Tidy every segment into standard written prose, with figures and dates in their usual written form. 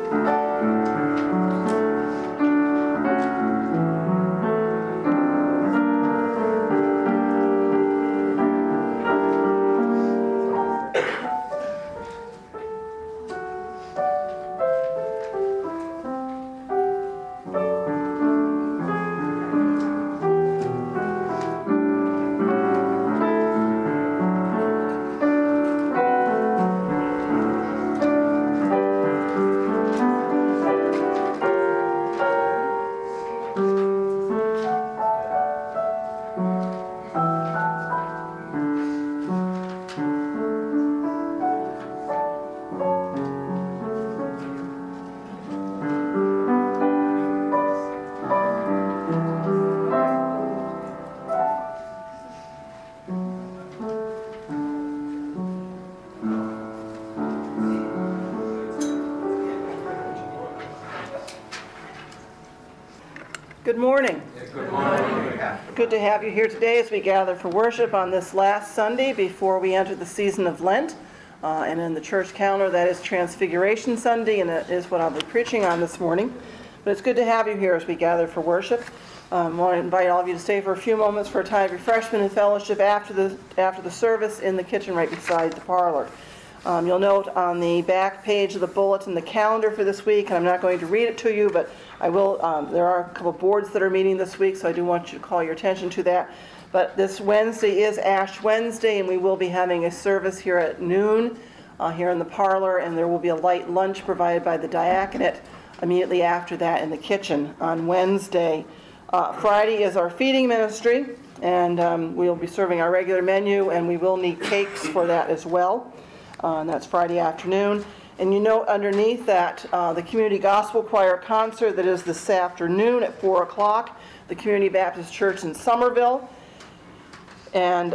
Good morning. Good morning. Good to have you here today as we gather for worship on this last Sunday before we enter the season of Lent. And in the church calendar, that is Transfiguration Sunday, and it is what I'll be preaching on this morning. But it's good to have you here as we gather for worship. I want to invite all of you to stay for a few moments for a time of refreshment and fellowship after the service in the kitchen right beside the parlor. You'll note on the back page of the bulletin the calendar for this week, and I'm not going to read it to you, but I will. There are a couple boards that are meeting this week, so I do want you to call your attention to that. But this Wednesday is Ash Wednesday, and we will be having a service here at noon here in the parlor, and there will be a light lunch provided by the diaconate immediately after that in the kitchen on Wednesday. Friday is our feeding ministry, and we'll be serving our regular menu, and we will need cakes for that as well. And that's Friday afternoon. And you note underneath that the Community Gospel Choir concert that is this afternoon at 4 o'clock, the Community Baptist Church in Somerville. And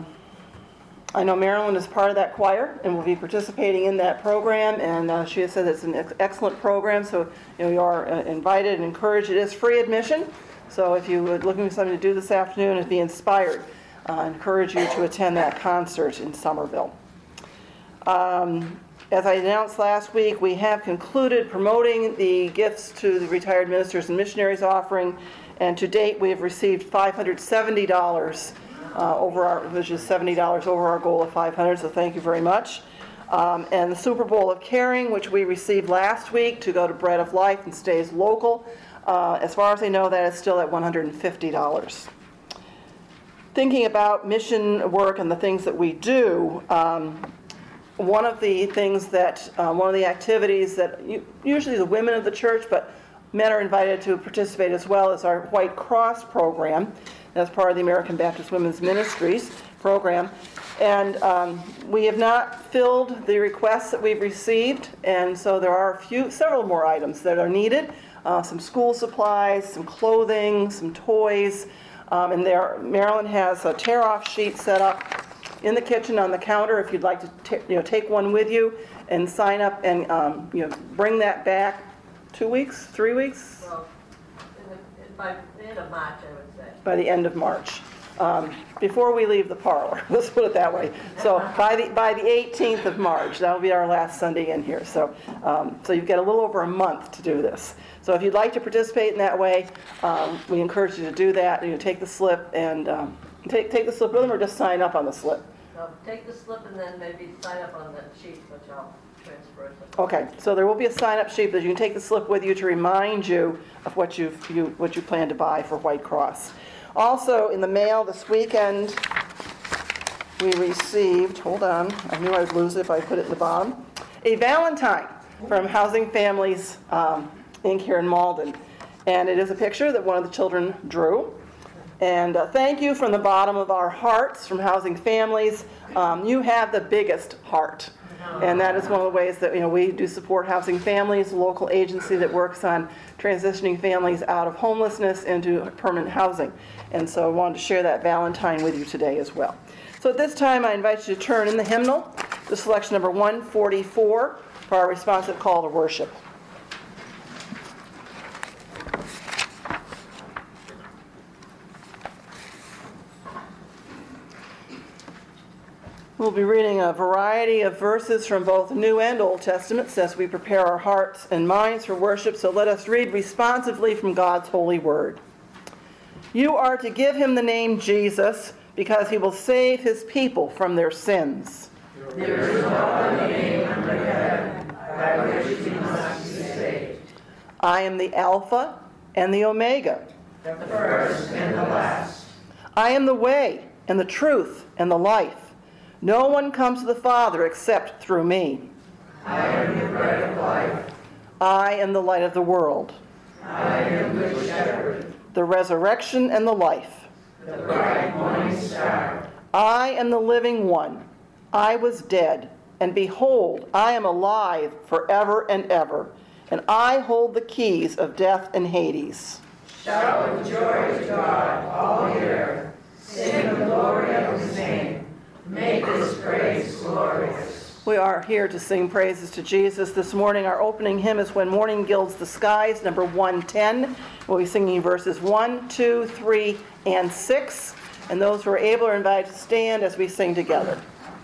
I know Marilyn is part of that choir and will be participating in that program. And she has said it's an excellent program, so you are invited and encouraged. It is free admission, so if you are looking for something to do this afternoon and be inspired, I encourage you to attend that concert in Somerville. As I announced last week, we have concluded promoting the gifts to the Retired Ministers and Missionaries offering, and to date we have received $570 which is $70 over our goal of $500, so thank you very much. And the Super Bowl of Caring, which we received last week to go to Bread of Life and stays local, as far as I know, that is still at $150. Thinking about mission work and the things that we do, one of the activities that usually the women of the church, but men are invited to participate as well, is our White Cross program. That's part of the American Baptist Women's Ministries program. And we have not filled the requests that we've received, and so there are several more items that are needed. Some school supplies, some clothing, some toys, and Marilyn has a tear-off sheet set up in the kitchen on the counter if you'd like to take one with you and sign up and bring that back 2 weeks, 3 weeks? Well, by the end of March, I would say. By the end of March. Before we leave the parlor, let's put it that way. So by the 18th of March, that will be our last Sunday in here. So you've got a little over a month to do this. So if you'd like to participate in that way, we encourage you to do that. Take the slip and take the slip with them, or just sign up on the slip. So take the slip and then maybe sign up on the sheet, which I'll transfer. Okay, so there will be a sign-up sheet that you can take the slip with you to remind you of what you plan to buy for White Cross. Also, in the mail this weekend, we received, hold on, I knew I would lose it if I put it in the bottom, a Valentine from Housing Families Inc. here in Malden. And it is a picture that one of the children drew. And thank you from the bottom of our hearts from Housing Families. You have the biggest heart. And that is one of the ways that we do support Housing Families, a local agency that works on transitioning families out of homelessness into permanent housing. And so I wanted to share that Valentine with you today as well. So at this time, I invite you to turn in the hymnal to selection number 144 for our responsive call to worship. We'll be reading a variety of verses from both New and Old Testaments as we prepare our hearts and minds for worship, so let us read responsively from God's holy word. You are to give him the name Jesus, because he will save his people from their sins. There is no other name under heaven by which we must be saved. I am the Alpha and the Omega, The first and the last. I am the way and the truth and the life. No one comes to the Father except through me. I am the bread of life. I am the light of the world, I am the good shepherd, the resurrection and the life. the bright morning star. I am the living one. I was dead, and behold, I am alive forever and ever, and I hold the keys of death and Hades. Shout with joy to God, all the earth. Sing the glory of his name. Make his praise glorious. We are here to sing praises to Jesus this morning. Our opening hymn is When Morning Gilds the Skies, number 110. We'll be singing verses 1, 2, 3, and 6. And those who are able are invited to stand as we sing together.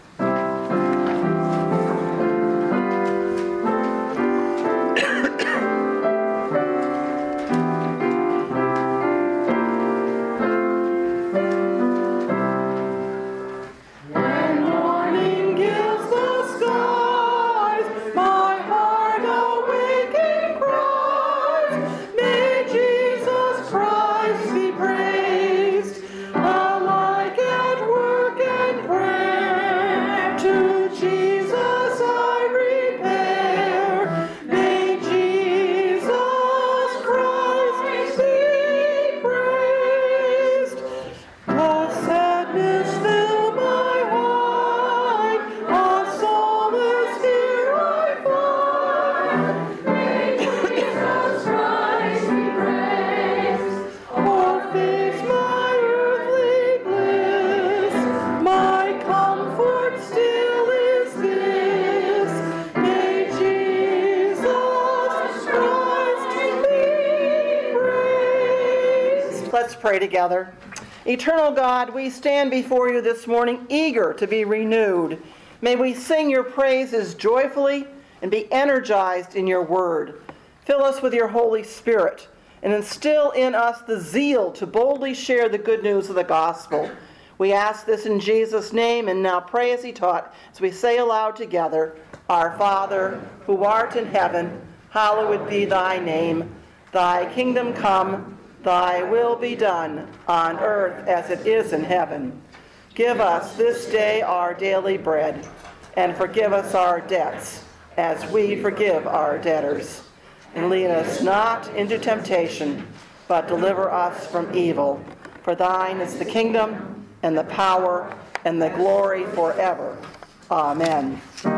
Let's pray together. Eternal God, we stand before you this morning eager to be renewed. May we sing your praises joyfully and be energized in your word. Fill us with your Holy Spirit and instill in us the zeal to boldly share the good news of the gospel. We ask this in Jesus' name and now pray as he taught, as we say aloud together, Our Father, who art in heaven, hallowed be thy name. Thy kingdom come, thy will be done, on earth as it is in heaven. Give us this day our daily bread, and forgive us our debts, as we forgive our debtors. And lead us not into temptation, but deliver us from evil. For thine is the kingdom, and the power, and the glory forever. Amen.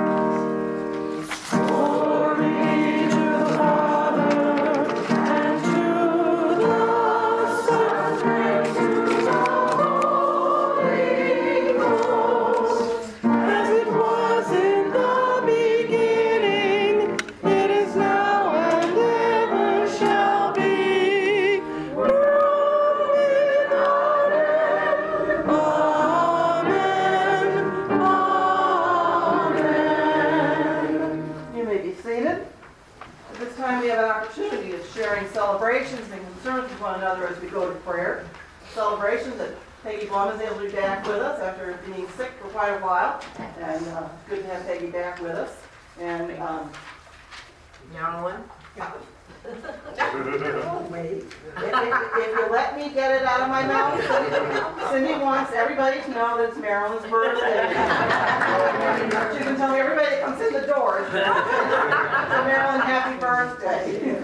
Celebrations and concerns with one another as we go to prayer. Celebrations that Peggy Blum is able to be back with us after being sick for quite a while. And it's good to have Peggy back with us. And Now one? if you let me get it out of my mouth, Cindy wants everybody to know that it's Marilyn's birthday. She can tell everybody that comes in the door. So Marilyn, happy birthday.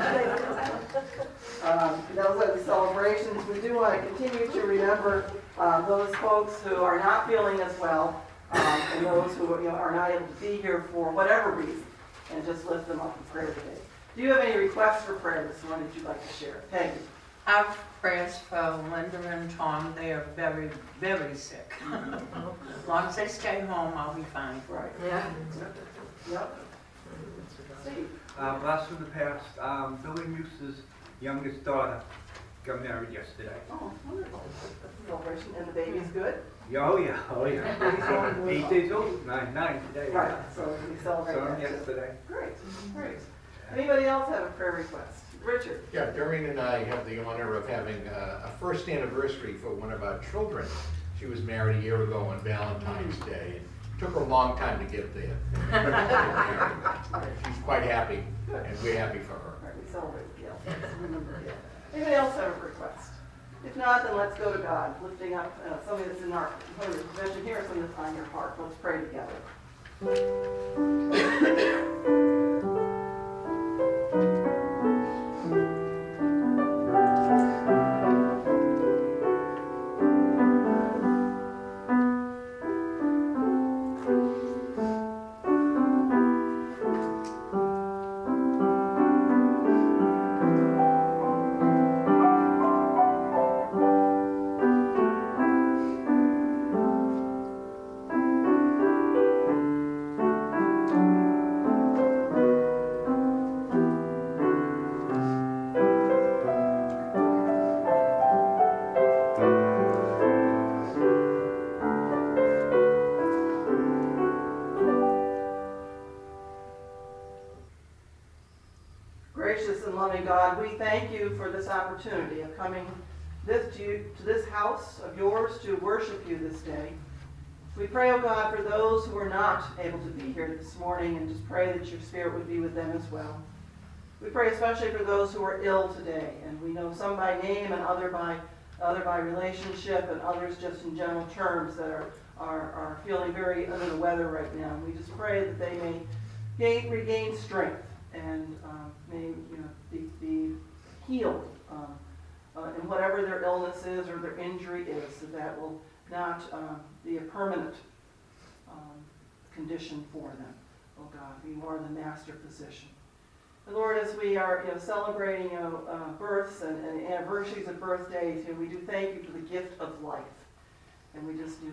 Those are the celebrations. We do want to continue to remember those folks who are not feeling as well, and those who are not able to be here for whatever reason, and just lift them up in prayer today. Do you have any requests for prayer this morning that you'd like to share? Thank you. Our prayers for Linda and Tom. They are very, very sick. As long as they stay home, I'll be fine. Right. Yeah. Yep. Steve. Blast from the past, Billy Muse's youngest daughter got married yesterday. Oh, wonderful. Celebration, and the baby's good? Yeah, oh yeah. 8 days old, 9 today. Right, so we celebrate Saw that him too. yesterday. Great. Anybody else have a prayer request? Richard? Yeah, Doreen and I have the honor of having a first anniversary for one of our children. She was married a year ago on Valentine's Day. It took her a long time to get there. She's quite happy, and we're happy for her. All right, we celebrate Gail. Remember Gail. Anybody else have a request? If not, then let's go to God, lifting up something that's in our mention here, something that's on your heart. Let's pray together. Gracious and loving God, we thank you for this opportunity of coming to this house of yours to worship you this day. We pray, oh God, for those who are not able to be here this morning, and just pray that your Spirit would be with them as well. We pray especially for those who are ill today, and we know some by name and other by relationship, and others just in general terms that are feeling very under the weather right now. We just pray that they may regain strength and may be healed in whatever their illness is or their injury is, so that will not be a permanent condition for them. Oh God, you are the master physician. And Lord, as we are celebrating births and anniversaries of birthdays, we do thank you for the gift of life. And we just,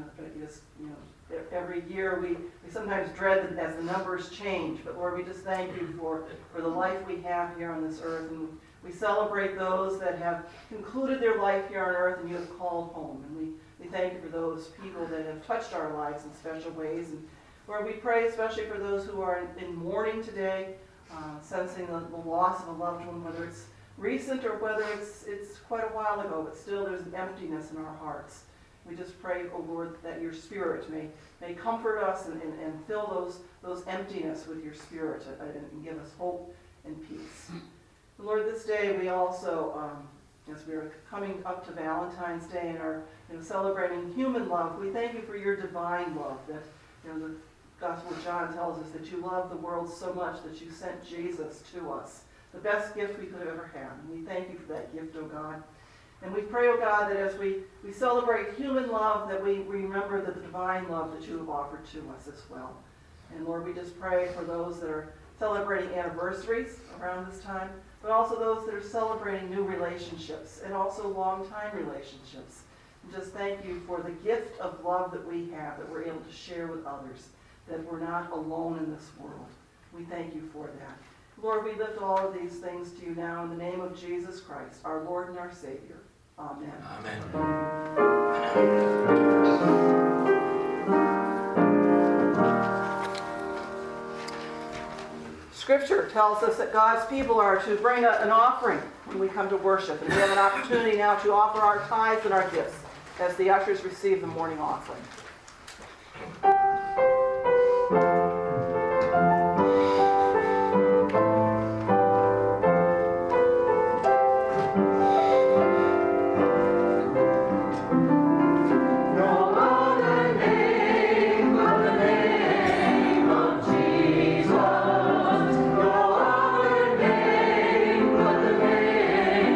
every year we sometimes dread that as the numbers change. But Lord, we just thank you for the life we have here on this earth. And we celebrate those that have concluded their life here on earth and you have called home. And we thank you for those people that have touched our lives in special ways. And Lord, we pray especially for those who are in mourning today, sensing the loss of a loved one, whether it's recent or whether it's quite a while ago, but still there's an emptiness in our hearts. We just pray, oh Lord, that your Spirit may comfort us and fill those emptiness with your Spirit and give us hope and peace. And Lord, this day we also, as we are coming up to Valentine's Day and are celebrating human love, we thank you for your divine love. That the Gospel of John tells us that you love the world so much that you sent Jesus to us, the best gift we could have ever had. And we thank you for that gift, oh God. And we pray, oh God, that as we celebrate human love, that we remember the divine love that you have offered to us as well. And Lord, we just pray for those that are celebrating anniversaries around this time, but also those that are celebrating new relationships and also long-time relationships. And just thank you for the gift of love that we have, that we're able to share with others, that we're not alone in this world. We thank you for that. Lord, we lift all of these things to you now in the name of Jesus Christ, our Lord and our Savior. Amen. Scripture tells us that God's people are to bring an offering when we come to worship. And we have an opportunity now to offer our tithes and our gifts as the ushers receive the morning offering.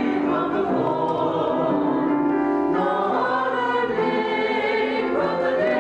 The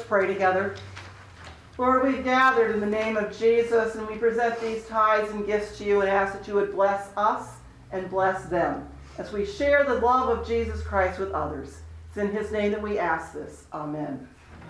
pray together. Lord, we've gathered in the name of Jesus, and we present these tithes and gifts to you and ask that you would bless us and bless them as we share the love of Jesus Christ with others. It's in his name that we ask this. Amen.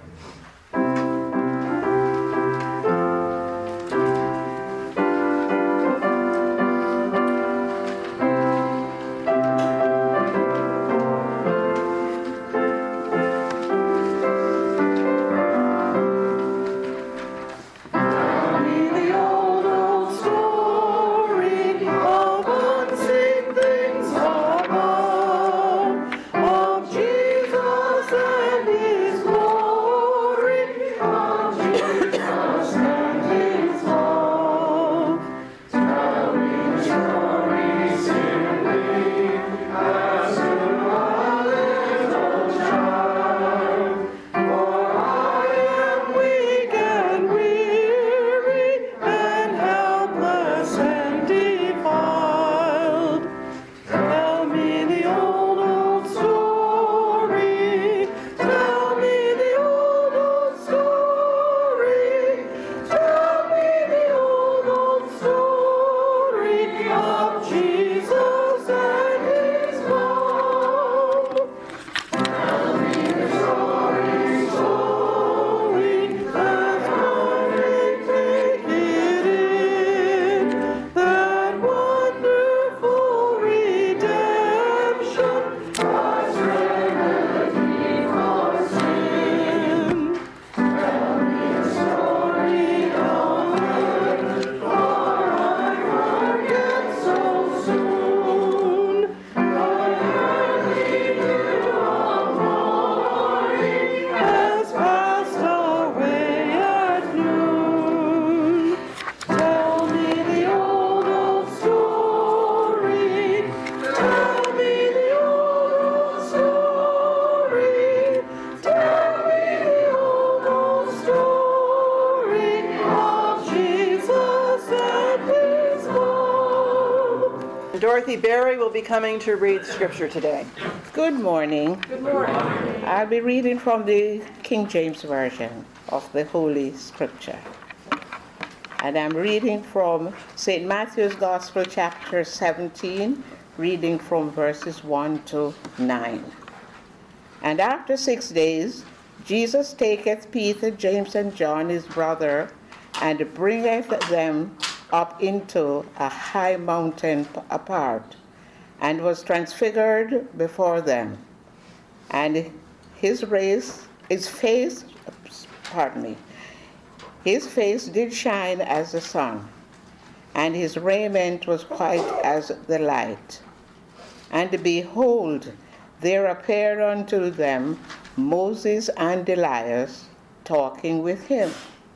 Dorothy Berry will be coming to read scripture today. Good morning. Good morning. I'll be reading from the King James Version of the Holy Scripture. And I'm reading from St. Matthew's Gospel, chapter 17, reading from verses 1 to 9. And after 6 days, Jesus taketh Peter, James, and John, his brother, and bringeth them up into a high mountain apart, and was transfigured before them. And his face did shine as the sun, and his raiment was white as the light. And behold, there appeared unto them Moses and Elias talking with him.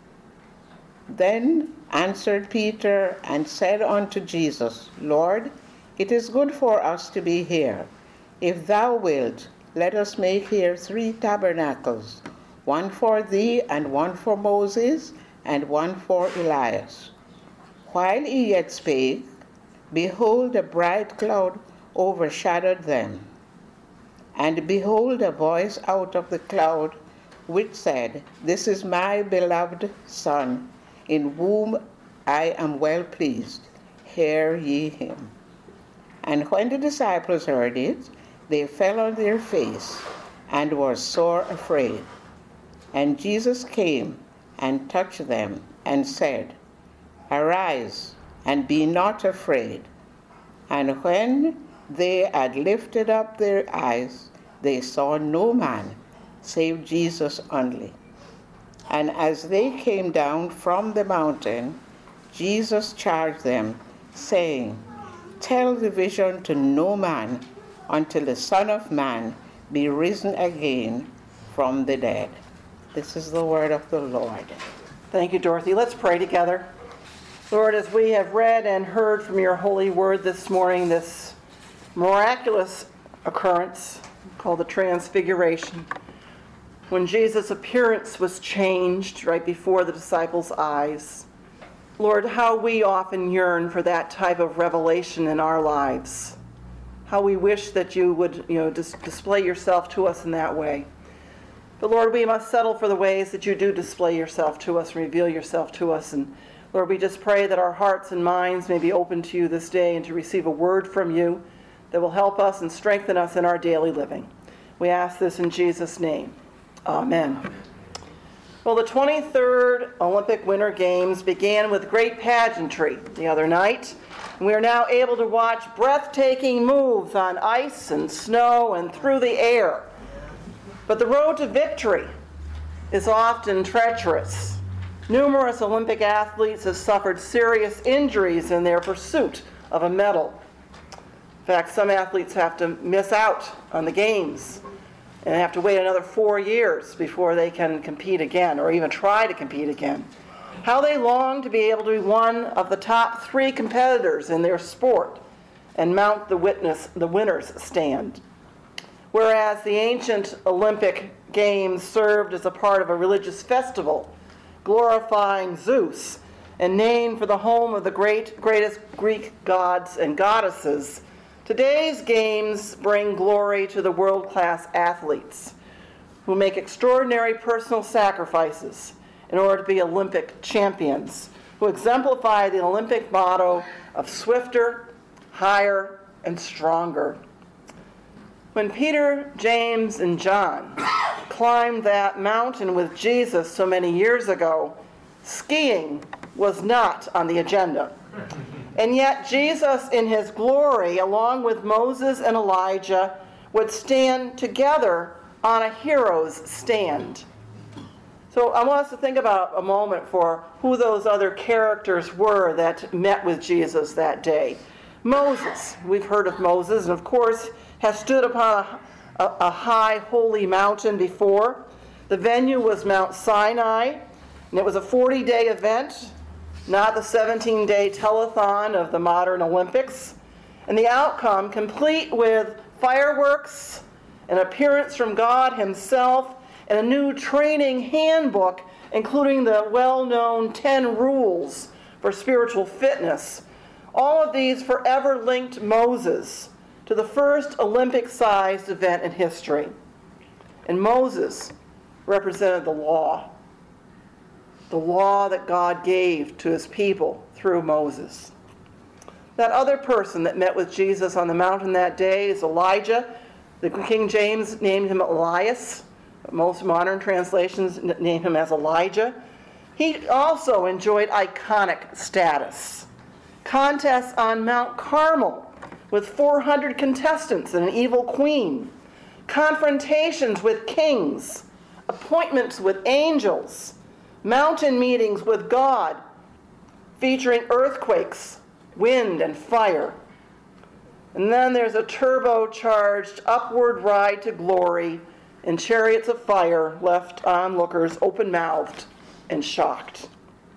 Then answered Peter and said unto Jesus, Lord, it is good for us to be here. If thou wilt, let us make here 3 tabernacles, one for thee, and one for Moses, and one for Elias. While he yet spake, behold, a bright cloud overshadowed them. And behold, a voice out of the cloud, which said, This is my beloved Son, in whom I am well pleased. Hear ye him. And when the disciples heard it, they fell on their face, and were sore afraid. And Jesus came and touched them, and said, Arise, and be not afraid. And when they had lifted up their eyes, they saw no man, save Jesus only. And as they came down from the mountain, Jesus charged them, saying, Tell the vision to no man until the Son of Man be risen again from the dead. This is the word of the Lord. Thank you, Dorothy. Let's pray together. Lord, as we have read and heard from your holy word this morning, this miraculous occurrence called the Transfiguration, when Jesus' appearance was changed right before the disciples' eyes. Lord, how we often yearn for that type of revelation in our lives. How we wish that you would, display yourself to us in that way. But Lord, we must settle for the ways that you do display yourself to us, reveal yourself to us. And Lord, we just pray that our hearts and minds may be open to you this day and to receive a word from you that will help us and strengthen us in our daily living. We ask this in Jesus' name. Amen. Well, the 23rd Olympic Winter Games began with great pageantry the other night. And we are now able to watch breathtaking moves on ice and snow and through the air. But the road to victory is often treacherous. Numerous Olympic athletes have suffered serious injuries in their pursuit of a medal. In fact, some athletes have to miss out on the games and have to wait another 4 years before they can compete again or even try to compete again. How they long to be able to be one of the top 3 competitors in their sport and mount the winner's stand. Whereas the ancient Olympic Games served as a part of a religious festival glorifying Zeus and named for the home of the greatest Greek gods and goddesses, today's games bring glory to the world-class athletes who make extraordinary personal sacrifices in order to be Olympic champions, who exemplify the Olympic motto of swifter, higher, and stronger. When Peter, James, and John climbed that mountain with Jesus so many years ago, skiing was not on the agenda. And yet Jesus in his glory, along with Moses and Elijah, would stand together on a hero's stand. So I want us to think about a moment for who those other characters were that met with Jesus that day. Moses, we've heard of Moses, and of course has stood upon a high holy mountain before. The venue was Mount Sinai, and it was a 40-day event, not the 17-day telethon of the modern Olympics. And the outcome, complete with fireworks, an appearance from God himself, and a new training handbook, including the well-known 10 rules for spiritual fitness. All of these forever linked Moses to the first Olympic-sized event in history. And Moses represented the law that God gave to his people through Moses. That other person that met with Jesus on the mountain that day is Elijah. The King James named him Elias. Most modern translations name him as Elijah. He also enjoyed iconic status. Contests on Mount Carmel with 400 contestants and an evil queen. Confrontations with kings. Appointments with angels. Mountain meetings with God featuring earthquakes, wind, and fire. And then there's a turbocharged upward ride to glory in chariots of fire left onlookers open-mouthed and shocked.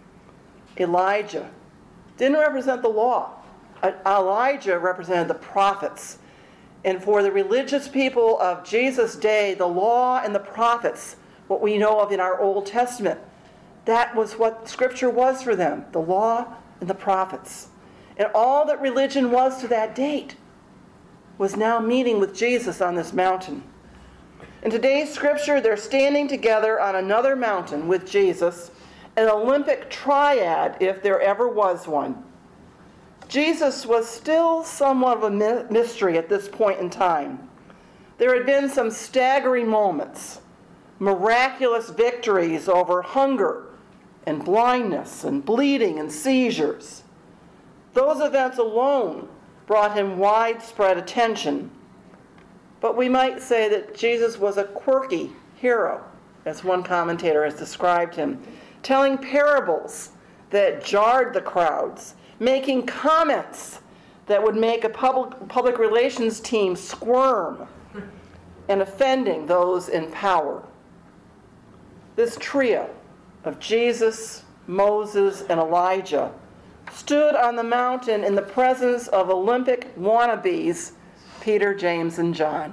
Elijah didn't represent the law. Elijah represented the prophets. And for the religious people of Jesus' day, the law and the prophets, what we know of in our Old Testament, that was what Scripture was for them, the law and the prophets. And all that religion was to that date was now meeting with Jesus on this mountain. In today's Scripture, they're standing together on another mountain with Jesus, an Olympic triad if there ever was one. Jesus was still somewhat of a mystery at this point in time. There had been some staggering moments, miraculous victories over hunger and blindness and bleeding and seizures. Those events alone brought him widespread attention. But we might say that Jesus was a quirky hero, as one commentator has described him, telling parables that jarred the crowds, making comments that would make a public relations team squirm, and offending those in power. This trio of Jesus, Moses, and Elijah stood on the mountain in the presence of Olympic wannabes, Peter, James, and John,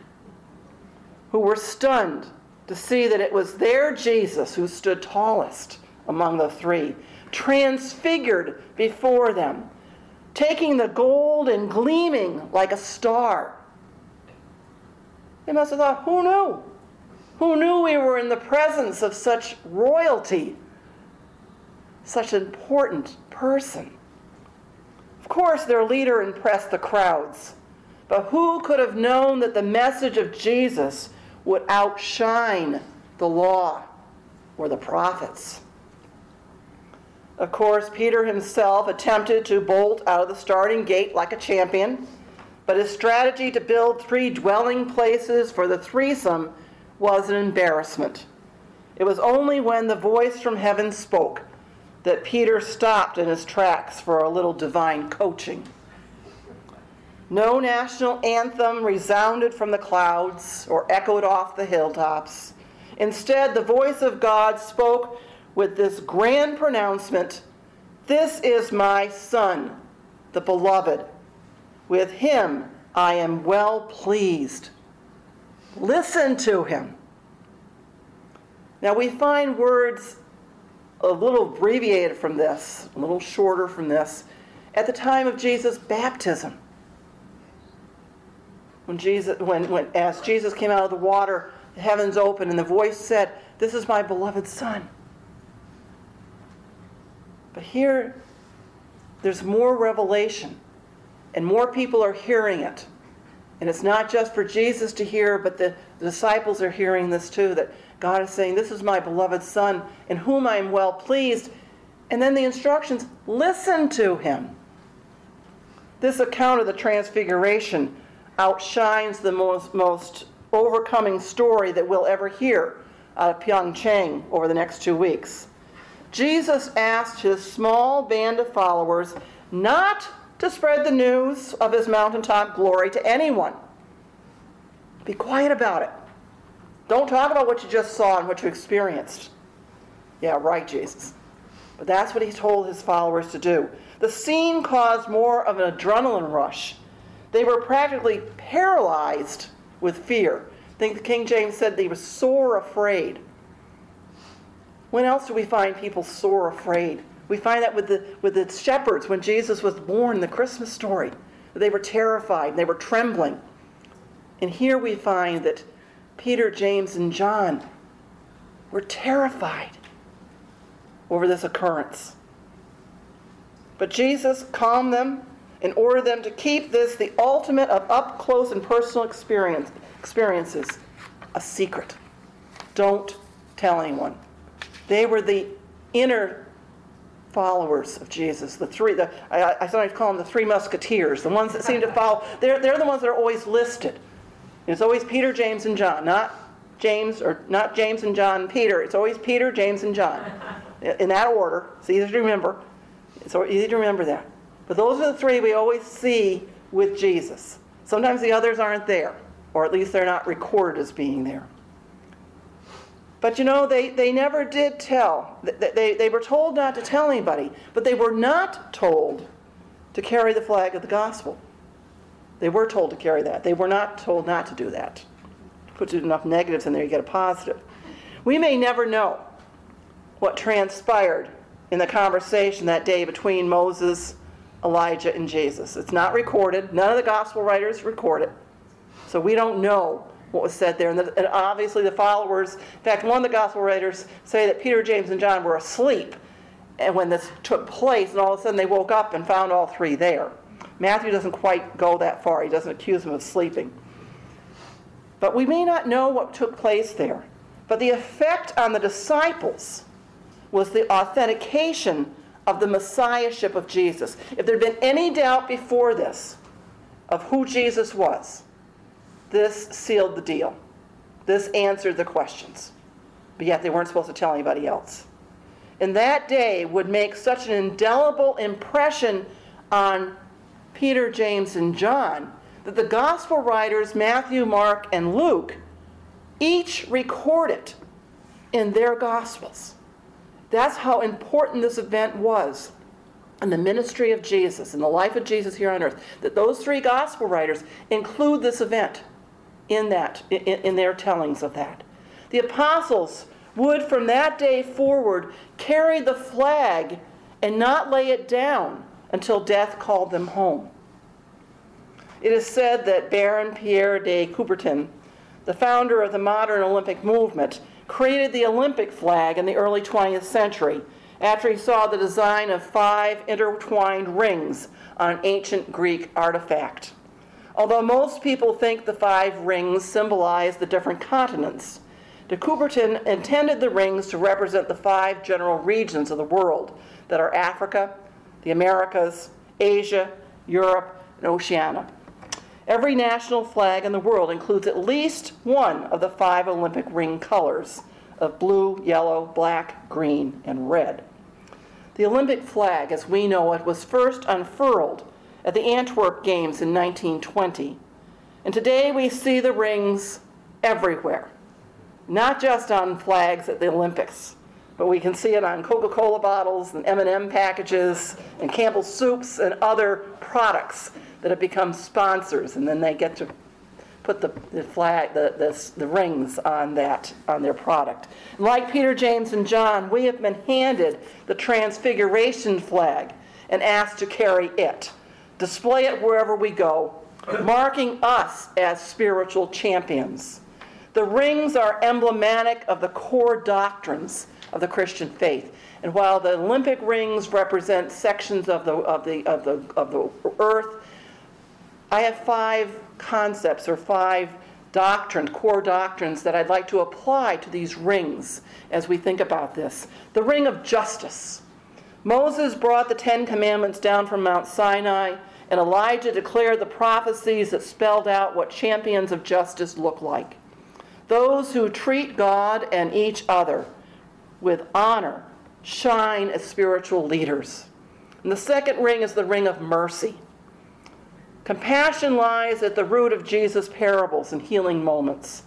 who were stunned to see that it was their Jesus who stood tallest among the three, transfigured before them, taking the gold and gleaming like a star. They must have thought, who knew? who knew we were in the presence of such royalty, such an important person. Of course, their leader impressed the crowds, but who could have known that the message of Jesus would outshine the law or the prophets? Of course, Peter himself attempted to bolt out of the starting gate like a champion, but his strategy to build 3 dwelling places for the threesome was an embarrassment. It was only when the voice from heaven spoke that Peter stopped in his tracks for a little divine coaching. No national anthem resounded from the clouds or echoed off the hilltops. Instead, the voice of God spoke with this grand pronouncement, "This is my Son, the beloved. With him I am well pleased. Listen to him." Now we find words a little abbreviated from this, a little shorter from this, at the time of Jesus' baptism. As Jesus came out of the water, the heavens opened and the voice said, "This is my beloved Son." But here, there's more revelation, and more people are hearing it. And it's not just for Jesus to hear, but the disciples are hearing this too, that God is saying, "This is my beloved Son, in whom I am well pleased." And then the instructions, listen to him. This account of the Transfiguration outshines the most overcoming story that we'll ever hear out of Pyeongchang over the next 2 weeks. Jesus asked his small band of followers not to spread the news of his mountaintop glory to anyone. Be quiet about it. Don't talk about what you just saw and what you experienced. Yeah, right, Jesus. But that's what he told his followers to do. The scene caused more of an adrenaline rush. They were practically paralyzed with fear. I think the King James said they were sore afraid. When else do we find people sore afraid? We find that with the shepherds when Jesus was born in the Christmas story. They were terrified, they were trembling. And here we find that Peter, James, and John were terrified over this occurrence. But Jesus calmed them and ordered them to keep this, the ultimate of up-close and personal experiences, a secret. Don't tell anyone. They were the inner followers of Jesus. I sometimes call them the 3 musketeers, the ones that seem to follow. They're the ones that are always listed. It's always Peter, James, and John, not James and John and Peter. It's always Peter, James, and John. In that order. It's easy to remember. It's easy to remember that. But those are the 3 we always see with Jesus. Sometimes the others aren't there, or at least they're not recorded as being there. But they never did tell. They were told not to tell anybody, but they were not told to carry the flag of the gospel. They were told to carry that. They were not told not to do that. Put enough negatives in there, you get a positive. We may never know what transpired in the conversation that day between Moses, Elijah, and Jesus. It's not recorded. None of the gospel writers record it. So we don't know what was said there. And obviously the followers, in fact, one of the gospel writers say that Peter, James, and John were asleep and when this took place, and all of a sudden they woke up and found all 3 there. Matthew doesn't quite go that far. He doesn't accuse them of sleeping. But we may not know what took place there. But the effect on the disciples was the authentication of the messiahship of Jesus. If there had been any doubt before this of who Jesus was, this sealed the deal. This answered the questions. But yet they weren't supposed to tell anybody else. And that day would make such an indelible impression on Peter, James, and John that the gospel writers, Matthew, Mark, and Luke, each record it in their gospels. That's how important this event was in the ministry of Jesus, in the life of Jesus here on earth, that those 3 gospel writers include this event in their tellings of that. The apostles would, from that day forward, carry the flag and not lay it down until death called them home. It is said that Baron Pierre de Coubertin, the founder of the modern Olympic movement, created the Olympic flag in the early 20th century after he saw the design of 5 intertwined rings on an ancient Greek artifact. Although most people think the 5 rings symbolize the different continents, de Coubertin intended the rings to represent the 5 general regions of the world that are Africa, the Americas, Asia, Europe, and Oceania. Every national flag in the world includes at least one of the 5 Olympic ring colors of blue, yellow, black, green, and red. The Olympic flag, as we know it, was first unfurled at the Antwerp Games in 1920. And today we see the rings everywhere, not just on flags at the Olympics, but we can see it on Coca-Cola bottles and M&M packages and Campbell's soups and other products that have become sponsors, and then they get to put the flag, the rings on their product. Like Peter, James, and John, we have been handed the Transfiguration flag and asked to carry it, display it wherever we go, marking us as spiritual champions. The rings are emblematic of the core doctrines of the Christian faith. And while the Olympic rings represent sections of the earth, I have 5 concepts or 5 doctrines, core doctrines that I'd like to apply to these rings as we think about this. The ring of justice. Moses brought the 10 Commandments down from Mount Sinai, and Elijah declared the prophecies that spelled out what champions of justice look like. Those who treat God and each other with honor shine as spiritual leaders. And the second ring is the ring of mercy. Compassion lies at the root of Jesus' parables and healing moments.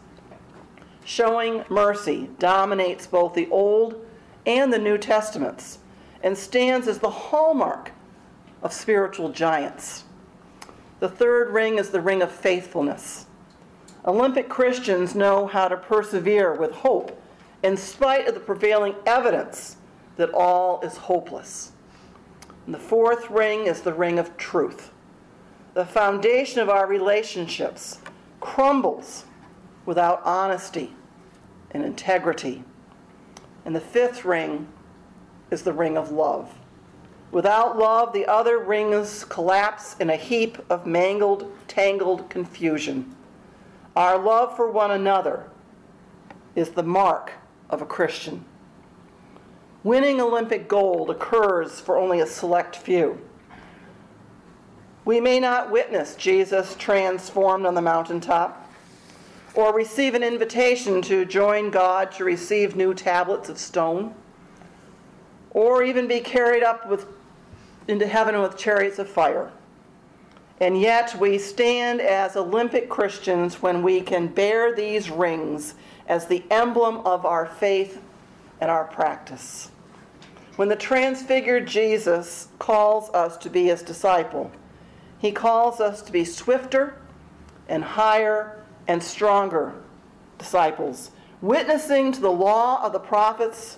Showing mercy dominates both the Old and the New Testaments and stands as the hallmark of spiritual giants. The third ring is the ring of faithfulness. Olympic Christians know how to persevere with hope in spite of the prevailing evidence that all is hopeless. And the fourth ring is the ring of truth. The foundation of our relationships crumbles without honesty and integrity. And the fifth ring is the ring of love. Without love, the other rings collapse in a heap of mangled, tangled confusion. Our love for one another is the mark of a Christian. Winning Olympic gold occurs for only a select few. We may not witness Jesus transformed on the mountaintop, or receive an invitation to join God to receive new tablets of stone, or even be carried up into heaven with chariots of fire. And yet we stand as Olympic Christians when we can bear these rings as the emblem of our faith and our practice. When the transfigured Jesus calls us to be his disciple, he calls us to be swifter and higher and stronger disciples, witnessing to the law and the prophets,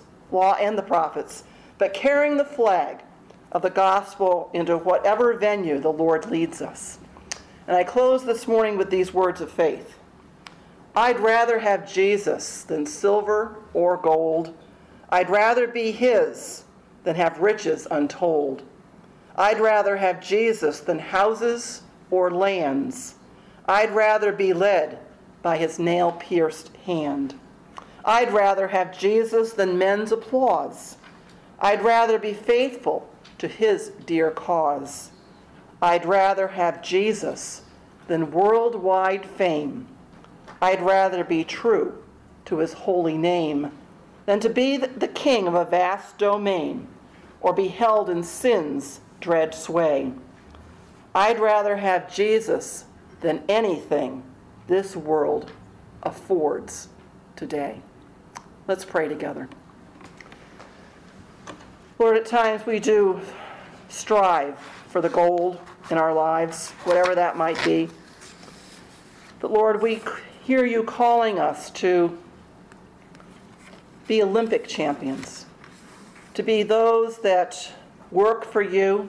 but carrying the flag of the gospel into whatever venue the Lord leads us. And I close this morning with these words of faith. I'd rather have Jesus than silver or gold. I'd rather be his than have riches untold. I'd rather have Jesus than houses or lands. I'd rather be led by his nail-pierced hand. I'd rather have Jesus than men's applause. I'd rather be faithful to his dear cause. I'd rather have Jesus than worldwide fame. I'd rather be true to his holy name than to be the king of a vast domain or be held in sin's dread sway. I'd rather have Jesus than anything this world affords today. Let's pray together. Lord, at times we do strive for the gold in our lives, whatever that might be. But Lord, we hear you calling us to be Olympic champions, to be those that work for you,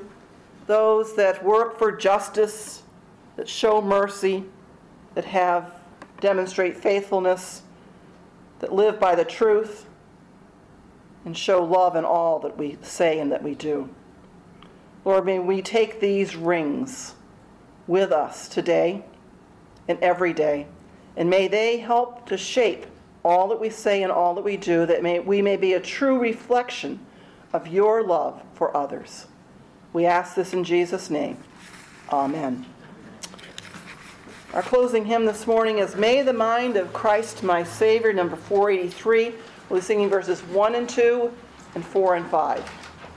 those that work for justice, that show mercy, that have demonstrate faithfulness, that live by the truth, and show love in all that we say and that we do. Lord, may we take these rings with us today and every day, and may they help to shape all that we say and all that we do, that we may be a true reflection of your love for others. We ask this in Jesus' name. Amen. Our closing hymn this morning is May the Mind of Christ My Savior, number 483. We'll be singing verses 1 and 2 and 4 and 5.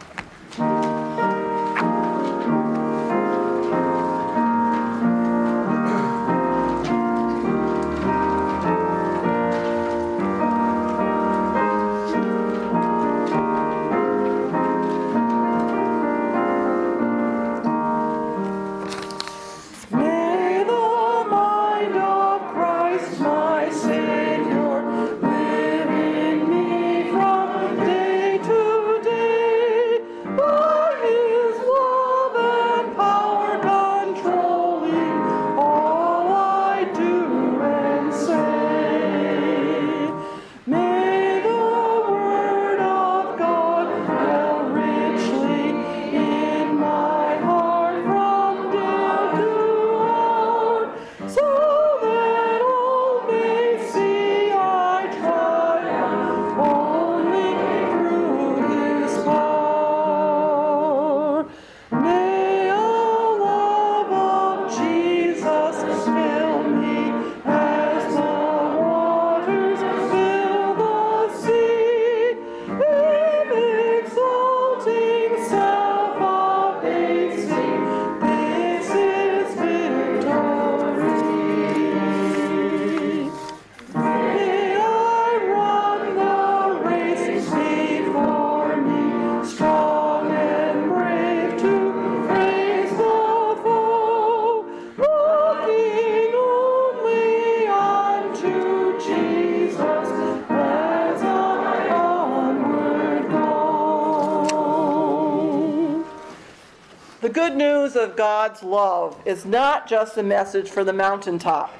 The good news of God's love is not just a message for the mountaintop.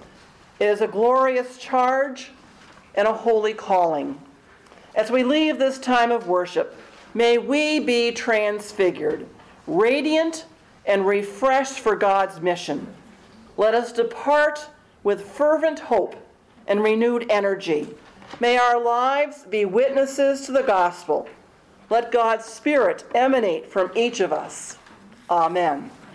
It is a glorious charge and a holy calling. As we leave this time of worship, may we be transfigured, radiant and refreshed for God's mission. Let us depart with fervent hope and renewed energy. May our lives be witnesses to the gospel. Let God's Spirit emanate from each of us. Amen.